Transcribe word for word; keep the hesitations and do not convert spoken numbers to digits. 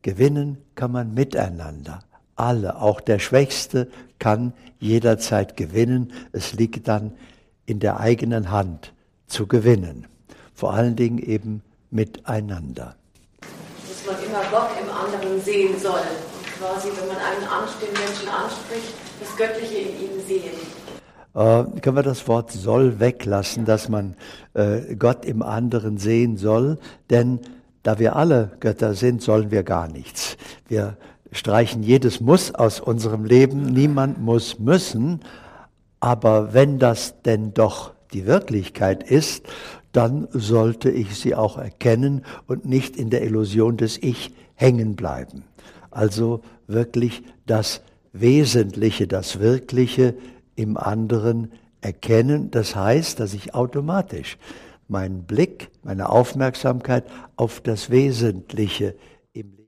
gewinnen kann man miteinander. Alle, auch der Schwächste kann jederzeit gewinnen. Es liegt dann in der eigenen Hand zu gewinnen. Vor allen Dingen eben miteinander. Dass man immer Gott im anderen sehen soll. Und quasi, wenn man einen den Menschen anspricht, das Göttliche in ihm sehen. Äh, können wir das Wort soll weglassen, dass man äh, Gott im anderen sehen soll? Denn da wir alle Götter sind, sollen wir gar nichts. Wir streichen jedes Muss aus unserem Leben. Niemand muss müssen. Aber wenn das denn doch die Wirklichkeit ist, dann sollte ich sie auch erkennen und nicht in der Illusion des Ich hängen bleiben. Also wirklich das Wesentliche, das Wirkliche im anderen erkennen. Das heißt, dass ich automatisch meinen Blick, meine Aufmerksamkeit auf das Wesentliche